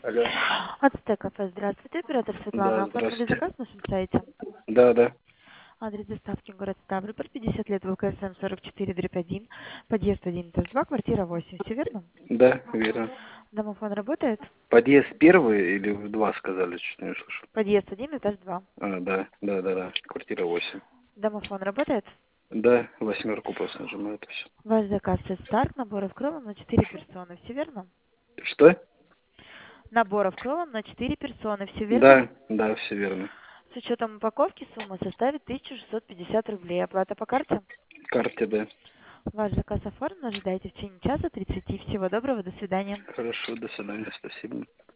Алло. Ацтек кафе, здравствуйте, оператор Светлана. Да, Оформили здравствуйте. заказ на нашем сайте. Да, да. Адрес доставки город Ставрополь, 50 лет, ВКСМ 44/1, подъезд 1, этаж 2, квартира 8. Все верно? Да, верно. Домофон работает? Подъезд первый или в два сказали, чуть не услышал. Подъезд 1, этаж 2. Да. Квартира 8. Домофон работает? Да, восьмерку просто нажимаю, это все. Ваш заказ Старт, наборов крылом на 4 персоны. Все верно? Что? Наборов крылом на 4 персоны. Все верно? Да, все верно. С учетом упаковки сумма составит 1650 рублей. Оплата по карте? Карте, да. Ваш заказ оформлен. Ожидайте в течение часа 30. Всего доброго. До свидания. Хорошо, до свидания, спасибо.